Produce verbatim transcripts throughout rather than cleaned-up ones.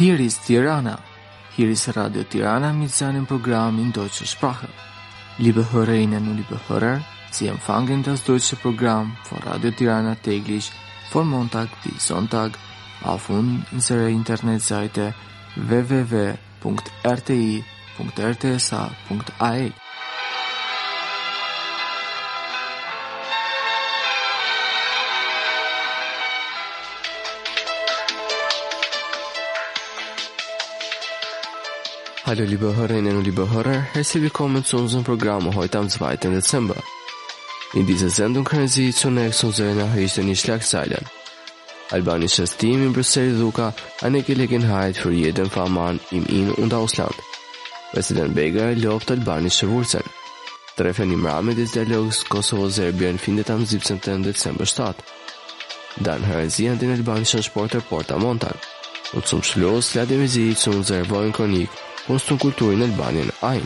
Hier ist Tirana. Hier ist Radio Tirana mit seinem Programm in deutscher Sprache. Liebe Hörerinnen und liebe Hörer, Sie empfangen das deutsche Programm von Radio Tirana täglich von Montag bis Sonntag auf unserer Internetseite w w w punkt r t i punkt r t s a punkt a e. Hallo liebe Hörerinnen und liebe Hörer, herzlich willkommen zu unserem Programm heute am zweiten Dezember. In dieser Sendung hören Sie zunächst unsere Nachrichten in Schlagzeilen. Albanisches Team in Brüssel Luka, eine Gelegenheit für jeden Fachmann im In- und Ausland. Präsident Begay lobt albanische Wurzeln. Treffen im Rahmen des Dialogs Kosovo-Serbien findet am siebzehnten Dezember statt. Dann hören Sie an den albanischen Sportreport am Montag. Und zum Schluss laden wir Sie zu unserer Wochenchronik Kunst und Kultur in Albanien ein.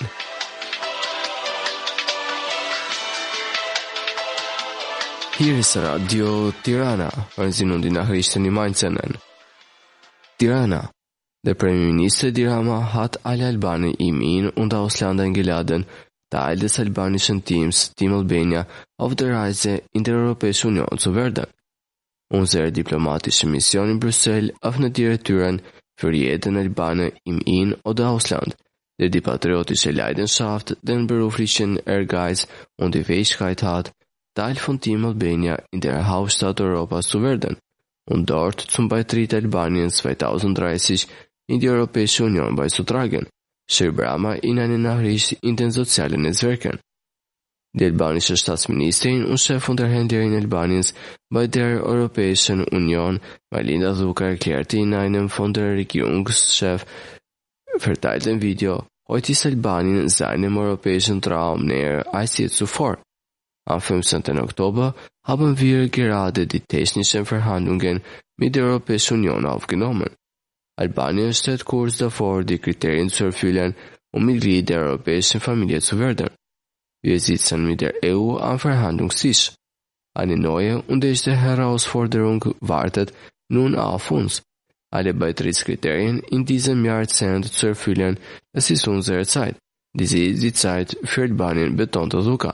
Hier ist Radio Tirana. Hören Sie nun die Nachrichten im Einzelnen. Tirana. Der Premierminister Dirama hat alle Albaner im In- und Ausland eingeladen, Teil des albanischen Teams Team Albania auf der Reise in der Europäischen Union zu werden. Unsere diplomatische Mission in Brüssel öffnet ihre Türen für jeden Albaner im In- oder Ausland, der die patriotische Leidenschaft, den beruflichen Ehrgeiz und die Fähigkeit hat, Teil von Team Albania in der Hauptstadt Europas zu werden und dort zum Beitritt Albaniens zweitausenddreißig in die Europäische Union beizutragen, schrieb Brahma in einer Nachricht in den sozialen Netzwerken. Die albanische Staatsministerin und Chefunterhändlerin Albaniens bei der Europäischen Union, Marlina Zuka, erklärte in einem von der Regierungschef verteilten Video, heute ist Albanien seinem europäischen Traum näher als je zuvor. Am fünfzehnten Oktober haben wir gerade die technischen Verhandlungen mit der Europäischen Union aufgenommen. Albanien steht kurz davor, die Kriterien zu erfüllen, um Mitglied der europäischen Familie zu werden. Wir sitzen mit der E U am Verhandlungstisch. Eine neue und echte Herausforderung wartet nun auf uns. Alle Beitrittskriterien in diesem Jahrzehnt zu erfüllen, das ist unsere Zeit. Dies ist die Zeit für Albanien, betonte Zuka.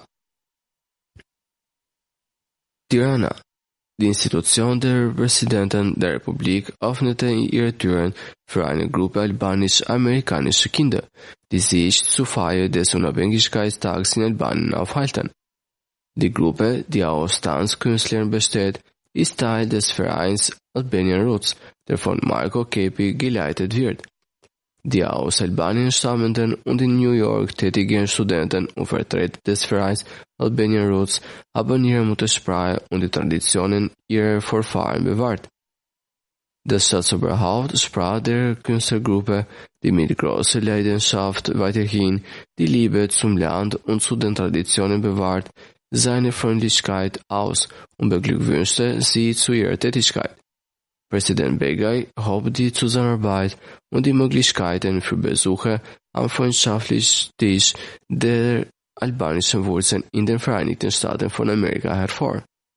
Tirana. Die Institution der Präsidentin der Republik öffnete ihre Türen für eine Gruppe albanisch-amerikanischer Kinder, die sich zur Feier des Unabhängigkeitstags in Albanien aufhalten. Die Gruppe, die aus Tanzkünstlern besteht, ist Teil des Vereins Albanian Roots, der von Marco Kepi geleitet wird. Die aus Albanien stammenden und in New York tätigen Studenten und Vertreter des Vereins Albanian Roots haben ihre Muttersprache und die Traditionen ihrer Vorfahren bewahrt. Das Staatsoberhaupt sprach der Künstlergruppe, die mit großer Leidenschaft weiterhin die Liebe zum Land und zu den Traditionen bewahrt, seine Freundlichkeit aus und beglückwünschte sie zu ihrer Tätigkeit. Präsident Begay hob die Zusammenarbeit und die Möglichkeiten für Besuche am freundschaftlichen Tisch der albanischen Wurzeln in den Vereinigten Staaten von Amerika hervor.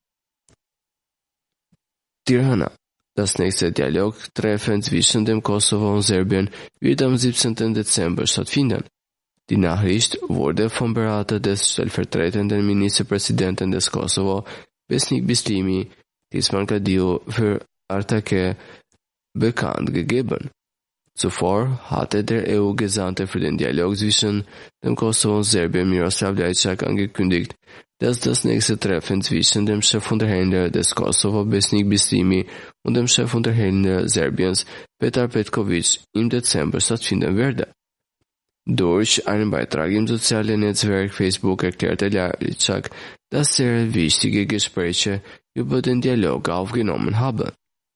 Tirana. Das nächste Dialogtreffen zwischen dem Kosovo und Serbien wird am siebzehnten Dezember stattfinden. Die Nachricht wurde vom Berater des stellvertretenden Ministerpräsidenten des Kosovo, Besnik Bislimi, Tisman Kadiu, für Artake bekannt gegeben. Zuvor hatte der E U-Gesandte für den Dialog zwischen dem Kosovo und Serbien Miroslav Lajčák angekündigt, dass das nächste Treffen zwischen dem Chefunterhändler des Kosovo Besnik Bislimi und dem Chefunterhändler Serbiens Petar Petković im Dezember stattfinden werde. Durch einen Beitrag im sozialen Netzwerk Facebook erklärte Lajčák, dass er wichtige Gespräche über den Dialog aufgenommen habe.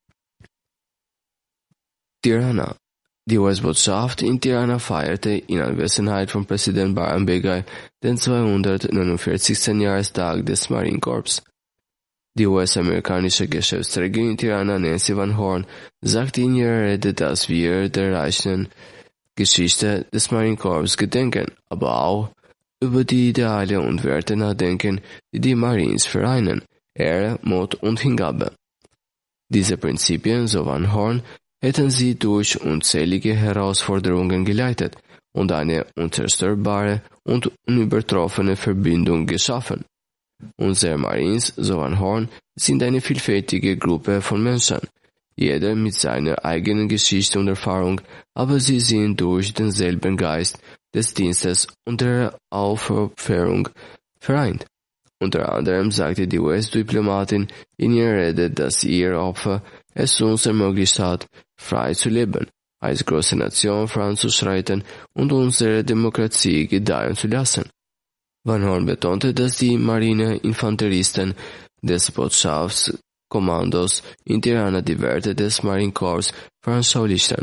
Tirana. Die U S-Botschaft in Tirana feierte in Anwesenheit von Präsident Bayram Begay den zweihundertneunundvierzigsten Jahrestag des Marine Corps. Die U S-amerikanische Geschäftsträgerin in Tirana, Nancy Van Horn, sagte in ihrer Rede, dass wir der reichen Geschichte des Marine Corps gedenken, aber auch über die Ideale und Werte nachdenken, die die Marines vereinen, Ehre, Mut und Hingabe. Diese Prinzipien, so Van Horn, hätten sie durch unzählige Herausforderungen geleitet und eine unzerstörbare und unübertroffene Verbindung geschaffen. Unsere Marines, so Van Horn, sind eine vielfältige Gruppe von Menschen, jeder mit seiner eigenen Geschichte und Erfahrung, aber sie sind durch denselben Geist des Dienstes und der Aufopferung vereint. Unter anderem sagte die U S-Diplomatin in ihrer Rede, dass ihr Opfer es uns ermöglicht hat, frei zu leben, als große Nation voranzuschreiten und unsere Demokratie gedeihen zu lassen. Van Horn betonte, dass die Marine-Infanteristen des Botschaftskommandos in Tirana die Werte des Marine Corps veranschaulichten.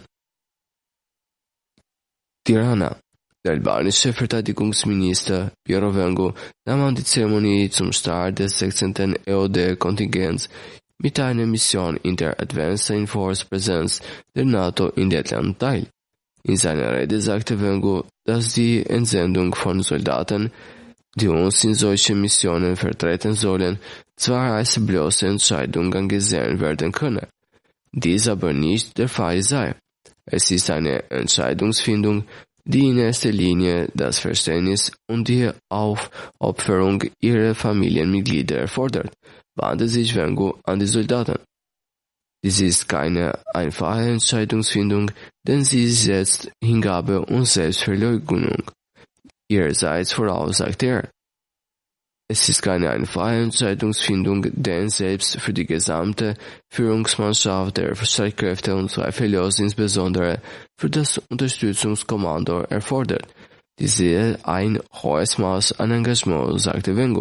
Tirana. Der albanische Verteidigungsminister Piero Vengo nahm an die Zeremonie zum Start des sechzehnten E O D-Kontingents mit einer Mission in der Advanced Enforced Presence der NATO in Lettland teil. In seiner Rede sagte Vengo, dass die Entsendung von Soldaten, die uns in solchen Missionen vertreten sollen, zwar als bloße Entscheidung angesehen werden könne, dies aber nicht der Fall sei. Es ist eine Entscheidungsfindung, die in erster Linie das Verständnis und die Aufopferung ihrer Familienmitglieder erfordert, wandte sich Vengo an die Soldaten. Dies ist keine einfache Entscheidungsfindung, denn sie setzt Hingabe und Selbstverleugnung ihrerseits voraus, sagte er. Es ist keine einfache Entscheidungsfindung, denn selbst für die gesamte Führungsmannschaft der Streitkräfte und zweifellos insbesondere für das Unterstützungskommando erfordert diese ein hohes Maß an Engagement, sagte Vengo.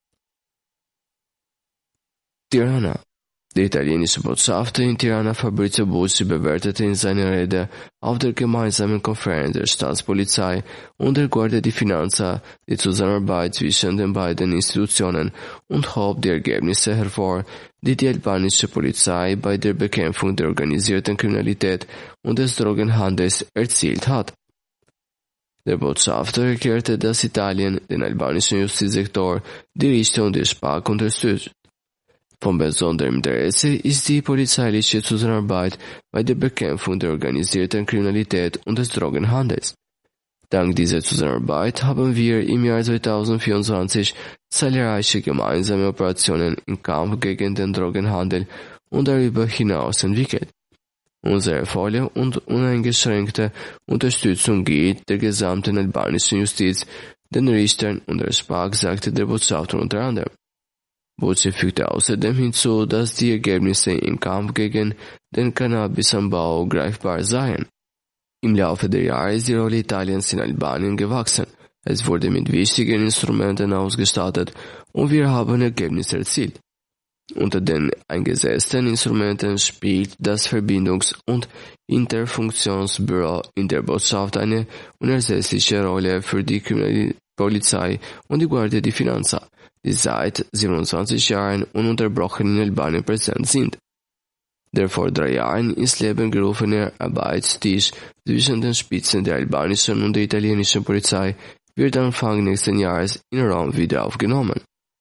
Tirana. Der italienische Botschafter in Tirana Fabrizio Bucci bewertete in seiner Rede auf der gemeinsamen Konferenz der Staatspolizei und der Guardia di Finanza die Zusammenarbeit zwischen den beiden Institutionen und hob die Ergebnisse hervor, die die albanische Polizei bei der Bekämpfung der organisierten Kriminalität und des Drogenhandels erzielt hat. Der Botschafter erklärte, dass Italien den albanischen Justizsektor, die Richter und die Spac unterstützt. Von besonderem Interesse ist die polizeiliche Zusammenarbeit bei der Bekämpfung der organisierten Kriminalität und des Drogenhandels. Dank dieser Zusammenarbeit haben wir im Jahr zweitausendvierundzwanzig zahlreiche gemeinsame Operationen im Kampf gegen den Drogenhandel und darüber hinaus entwickelt. Unsere volle und uneingeschränkte Unterstützung gilt der gesamten albanischen Justiz, den Richtern und der Spac, sagte der Botschafter unter anderem. Bucci fügte außerdem hinzu, dass die Ergebnisse im Kampf gegen den Cannabisanbau greifbar seien. Im Laufe der Jahre ist die Rolle Italiens in Albanien gewachsen. Es wurde mit wichtigen Instrumenten ausgestattet und wir haben Ergebnisse erzielt. Unter den eingesetzten Instrumenten spielt das Verbindungs- und Interfunktionsbüro in der Botschaft eine unersetzliche Rolle für die Kriminalpolizei und die Guardia di Finanza, die seit siebenundzwanzig Jahren ununterbrochen in Albanien präsent sind. Der vor drei Jahren ins Leben gerufene Arbeitstisch zwischen den Spitzen der albanischen und der italienischen Polizei wird Anfang nächsten Jahres in Rom wieder aufgenommen.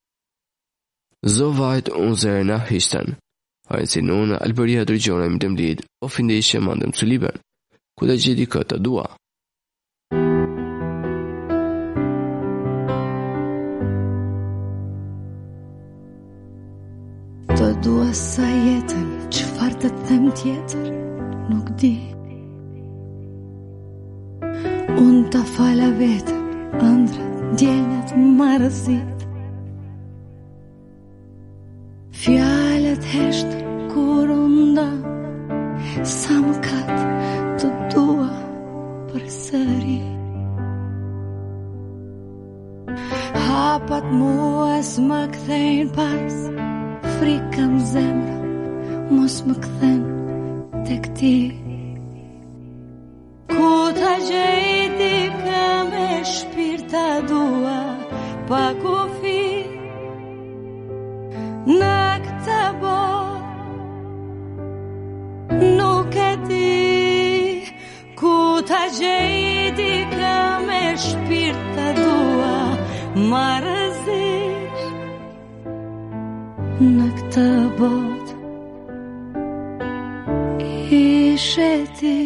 Soweit unsere Nachrichten. Hören Sie nun Alberia Drigione mit dem Lied O finisce mandem zu lieben. Cu dedicata dua. Të dua sa jetën, çfarë të them tjetër, nuk di. Unë ta fala vetëm, ëndrat, ndjenjat, marrëzit. Fjalët heshtër kur unë ndam, sa më kat të dua përsëri. Hapat mua s'ma kthejnë pas, frika më zemra, mos më kthen tek ti. Ku ta gjej dikë me shpirta dua, pa kufi, në këtë botë, nuk e di. Ku ta gjej dikë me shpirta dua, marrëzish, në këtë botë. sheti.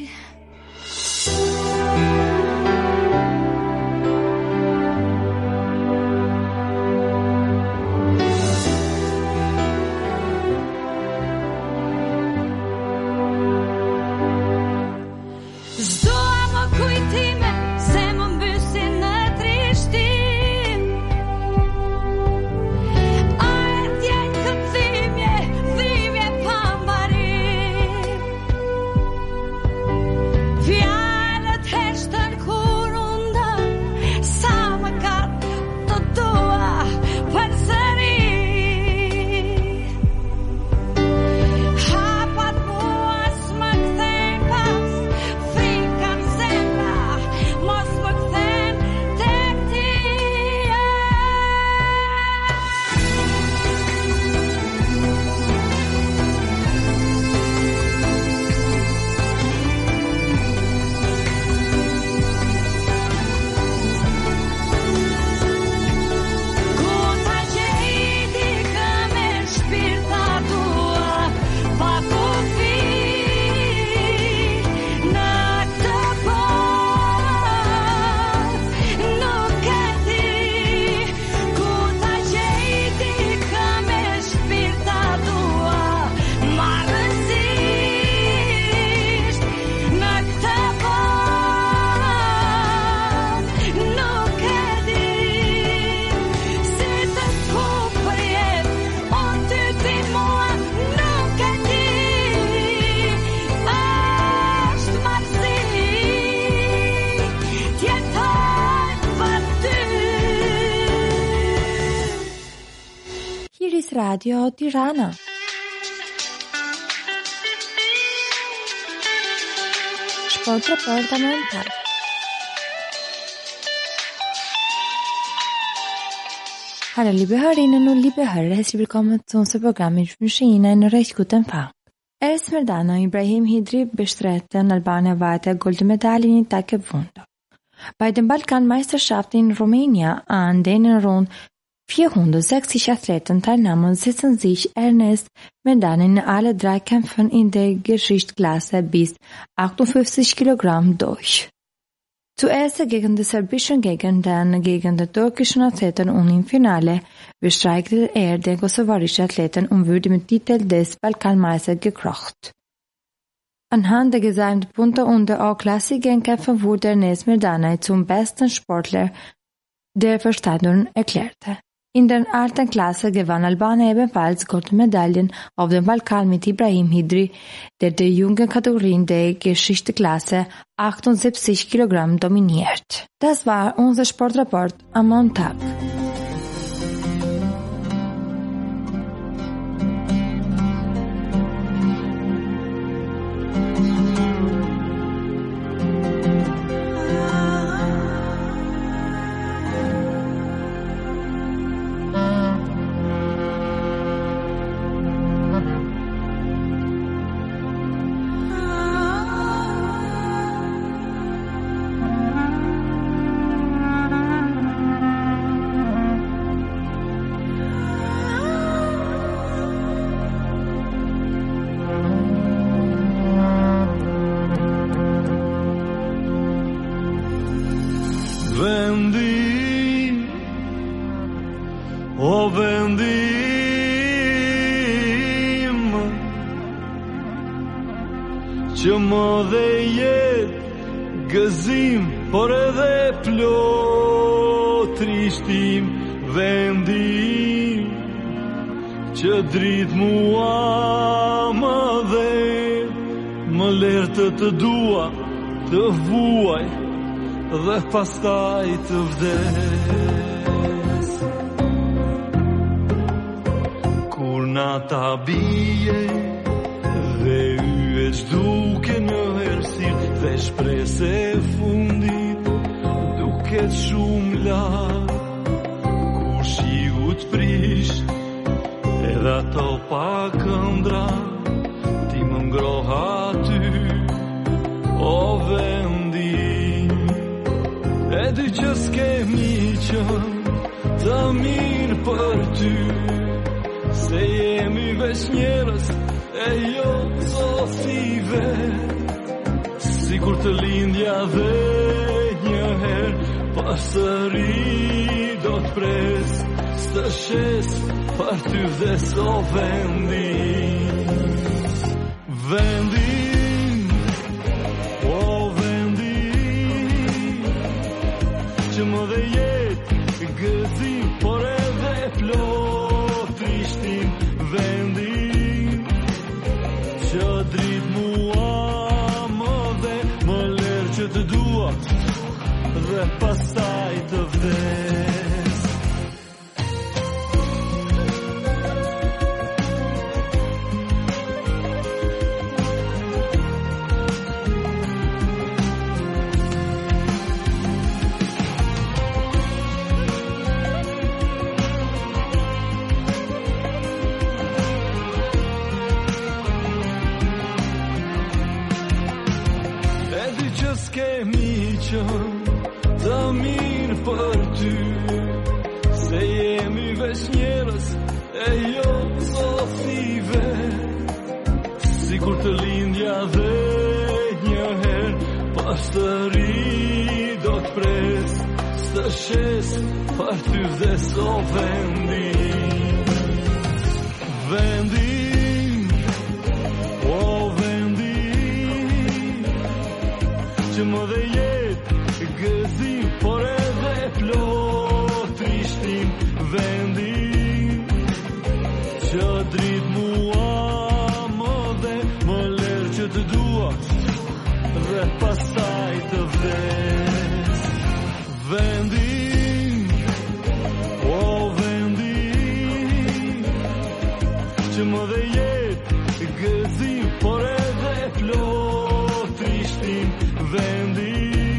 Radio Tirana. Sport Reporter Montag. Hallo liebe Hörerinnen und liebe Hörer, herzlich willkommen zu unserem Programm. Ich wünsche Ihnen einen recht guten Empfang. Eris Merdana und Ibrahim Hidri bestreiten Albanien weiter Goldmedaillen in Taekwondo. Bei den Balkanmeisterschaften in Rumänien, an denen rund vierhundertsechzig Athleten teilnahmen, setzen sich Ernest Merdana in alle drei Kämpfen in der Gewichtsklasse bis achtundfünfzig Kilogramm durch. Zuerst gegen den serbischen Gegner, dann gegen den türkischen Athleten und im Finale bestreitet er den kosovarischen Athleten und wurde mit dem Titel des Balkanmeisters gekrocht. Anhand der gesamten Punkte und der auch-klassigen Kämpfe wurde Ernest Merdana zum besten Sportler der Verständigung erklärt. In der alten Klasse gewann Albanien ebenfalls Goldmedaillen auf dem Balkan mit Ibrahim Hidri, der die jungen Kategorien der Gewichtsklasse achtundsiebzig Kilogramm dominiert. Das war unser Sportreport am Montag. O vendim që më dhe jet gëzim, por edhe plot trishtim. Vendim që drit mua më dhe më lërë të të dua, të vuaj dhe pastaj të vdes. Kur nata bie dhe yjet duke në errësirë dhe shpresë e fundit duket shumë larg, kur shiu të prish edhe ato pa këndra ti më ngroh aty, o vendim e dy që s'kemi qënë të mirë për ty, se jemi veç njerëz e jo so si vet, sikur të lindja dhe një herë pasëri do të pres, së shes për ty vdes o vendi. Vendi, o vendi, që më dhe jetë gëzim, por edhe plot trishtim. Vendi, që drit mua më dhe më lërë që të dua dhe pastaj të vdes. Edi që s'kemi qënë të mirë për ty, se jemi veç njerës e jo zofive, sikur të lindja dhe një herë pasëri do të pres, së shes për ty vdes o vendi. Vendi, o vendi, që më dhe jetë gëzim, por edhe plot trishtim. Vendi, që drit mua më dhe më lërë që të dua dhe pastaj të vdes. Vendi, o vendi, që më dhe jetë gëzim, por edhe plot trishtim. Vendi,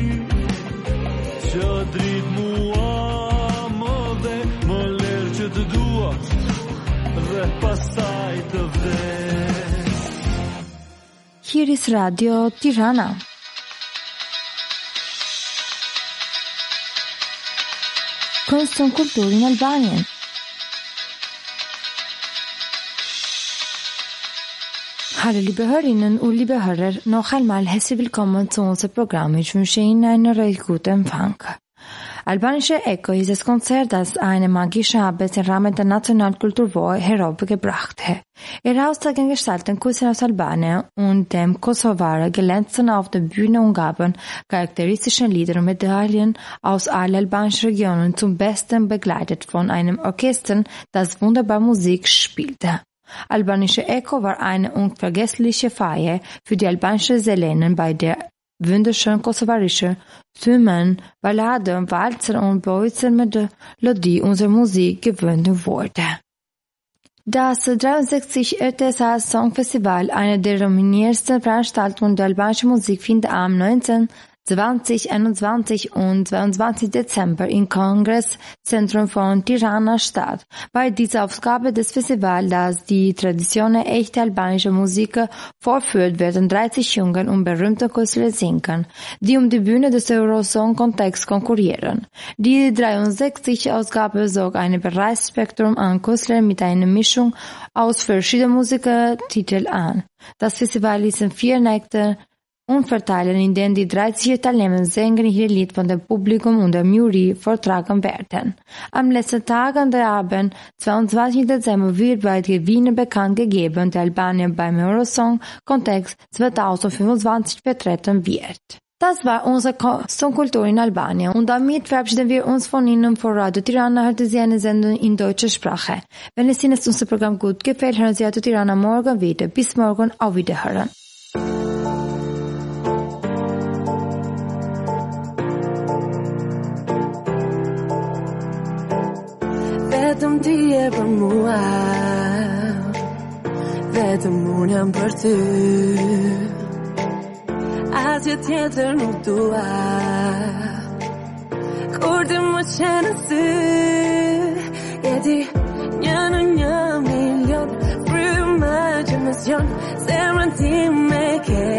që drit mua më dhe më lërë që të dua dhe pastaj të vdes. Hiris Radio Tirana. Konstën kulturin Albanien. Hallå Libehörinnen och Libehörer, nå självmal hälsar välkommen till vårt program i tjugosjutton i Röjkuten Funk. Albanische Echo ist das Konzert, das eine magische Arbeit im Rahmen der Nationalkulturwoche heraufgebracht hat. Ihr Austragen gestalten Künstler aus Albanien und dem Kosovare glänzen auf der Bühne und gaben charakteristische Lieder und Medaillen aus allen albanischen Regionen zum Besten, begleitet von einem Orchester, das wunderbar Musik spielte. Albanische Echo war eine unvergessliche Feier für die albanischen Seelen, bei der wunderschön kosovarische Stimmen, Balladen, Walzer und Bolzer mit Melodie unserer Musik gewöhnt wurde. Das dreiundsechzig R T S A Songfestival, eine der renommiertesten Veranstaltungen der albanischen Musik, findet am neunzehnten, zwanzigsten, einundzwanzigsten und zweiundzwanzigsten Dezember im Kongresszentrum von Tirana statt. Bei dieser Aufgabe des Festivals, das die Traditionen echter albanischer Musik vorführt, werden dreißig junge und berühmte Künstler singen, die um die Bühne des Eurosong-Kontexts konkurrieren. Die dreiundsechzigste Ausgabe sorgt ein breites Spektrum an Künstlern mit einer Mischung aus verschiedenen Musiktiteln an. Das Festival ist in vier Nächte und verteilen, in denen die dreißig Teilnehmer singen ihr Lied von dem Publikum und der Jury vortragen werden. Am letzten Tag an der Abend, zweiundzwanzigsten Dezember, wird bei den Gewinner bekannt gegeben, der Albanien beim Eurosong-Kontext zweitausendfünfundzwanzig vertreten wird. Das war unsere Songkultur in Albanien und damit verabschieden wir uns von Ihnen von Radio Tirana. Hörte Sie eine Sendung in deutscher Sprache. Wenn es Ihnen unser Programm gut gefällt, hören Sie Radio Tirana morgen wieder. Bis morgen, auf Wiederhören. Vetëm ti e për mua, vetëm unë jam për ty, asgjë tjetër nuk dua, kur ti më qenë sy, jeti një në një milion, frymë imaginacion, zemrën ti me ke,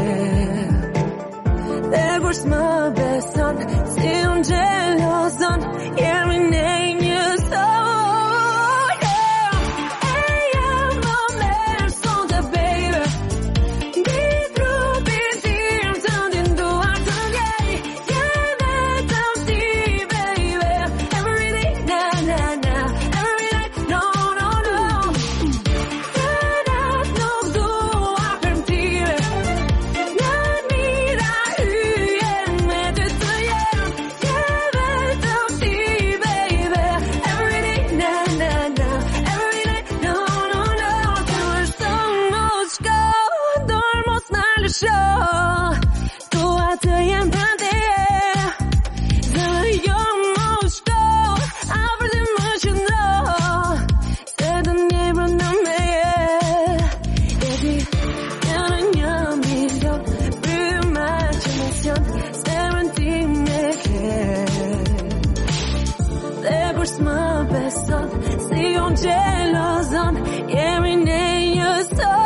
dhe kur s'më beson, si unë gjelozon, jemi ne një son. Be emision, zemrën time ke. Dhe kur s'më beson, si unë gjelozon, jemi ne një sot.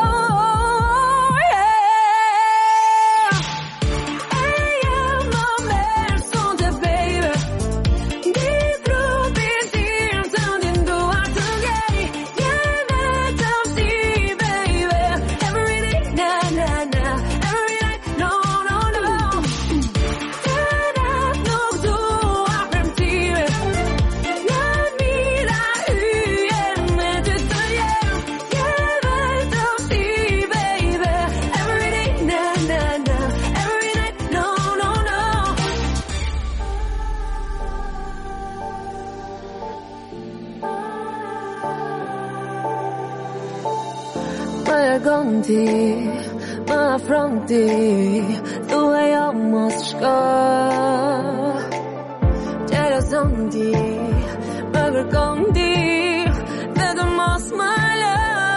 Ti, më afron ti, thuaj jo mos shko. Gjelozon ti, më kërkon ti, vetëm mos më lë.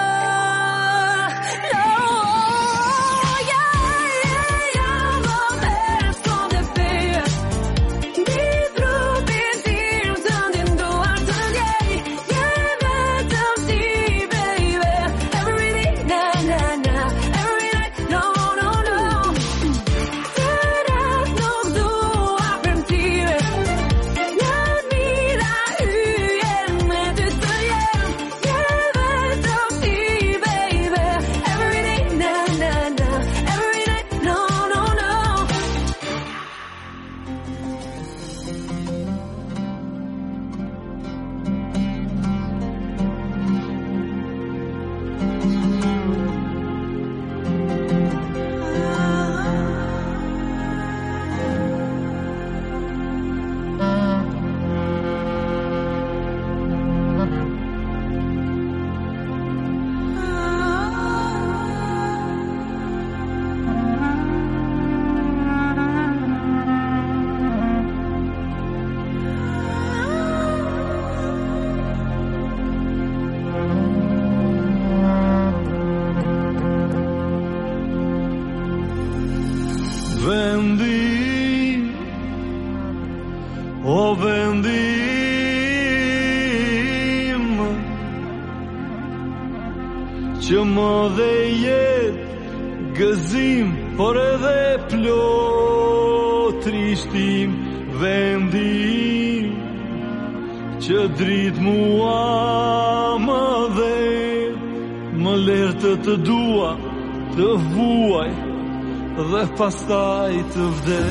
Që më dhe jet gëzim, por edhe plot trishtim. Vendim që drit mua më dhe më lërë të të dua, të vuaj dhe pastaj të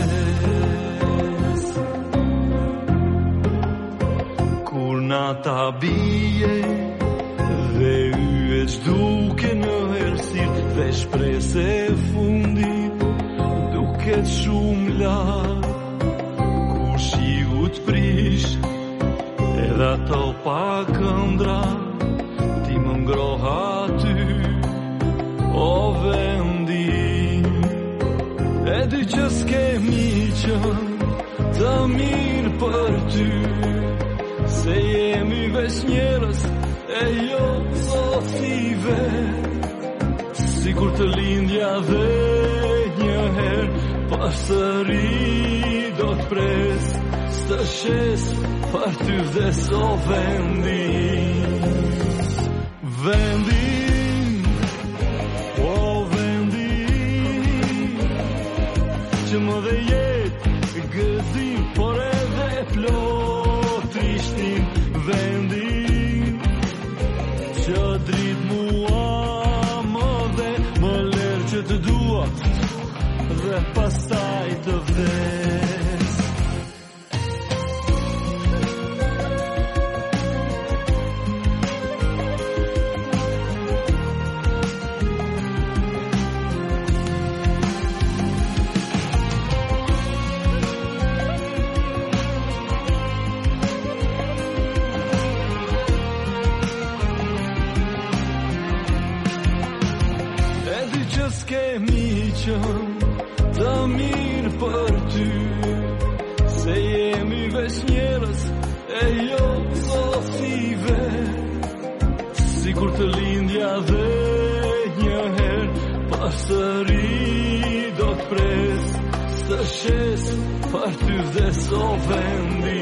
vdes. Kur nata bie dhe yjet zhduke në errësirë dhe shpresë e fundit duket shumë larg. Kur shiu të prish edhe ato pa këndra, ti më ngroh aty, o vendim. E di që s'kemi qënë të mirë për ty, se jemi veç njerëz e jo zotive. Sigur të lindja dhe një herë pasëri do të pres, s'të shes për ty vdes, o vendim. Vendim, o vendim, që më dhe jetë gëzim, por edhe plot trishtim. Vendim që drit mua më dhe më lërë që të dua dhe pastaj të vdes. S'kemi qënë të mirë për ty, se jemi veç njerëz e jo zotive. Sigur të lindja dhe një herë pasëri do të pres, s'të shes për ty vdes o vendi.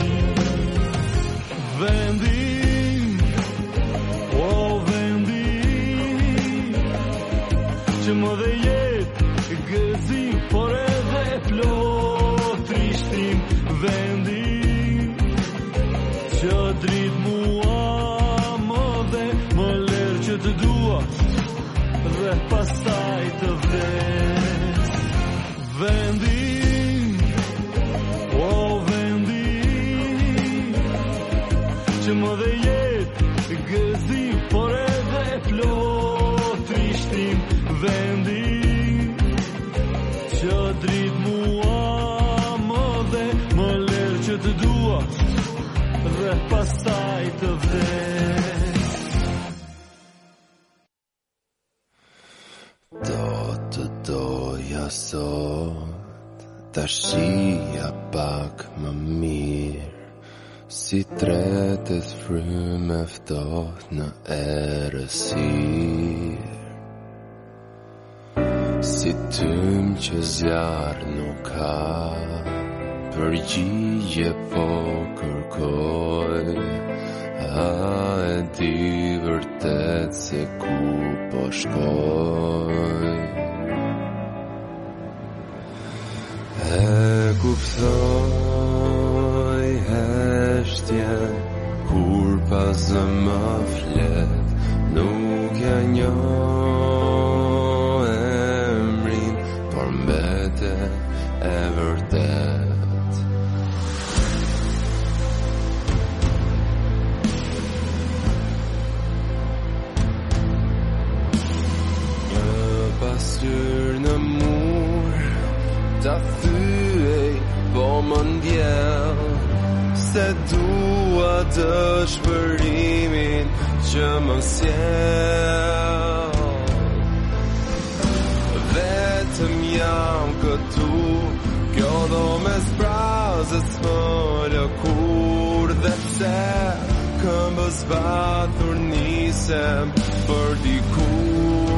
Vendi, o vendi, që më dhe jetë gëzim, por edhe plot trishtim. Vendi, që drit mua më dhe më lërë që të dua dhe pastaj të vdes. Vendi, o vendi, që më dhe jetë gëzim, por edhe plot trishtim. Vendi, që drit mua më dhe më lërë që të dua dhe pastaj të vdes. Do të doja sot ta shija pak më mirë, si tretet frymë ftoht në errësirë, si tym që zjarr nuk ka përgjigje po kërkoj. A e di vërtet se ku po shkoj? E kuptoj heshtjen kur pas më flet, nuk ja njoh emrin, por mbetet e vërtet. Një pastyr në mur ta thyej, po më ndjell se dua dëshpërimin që më sjell. Vetëm jam këtu, kjo do me zbrazët s'më lëkur, dhe pse këmbës bathur nisem për dikur.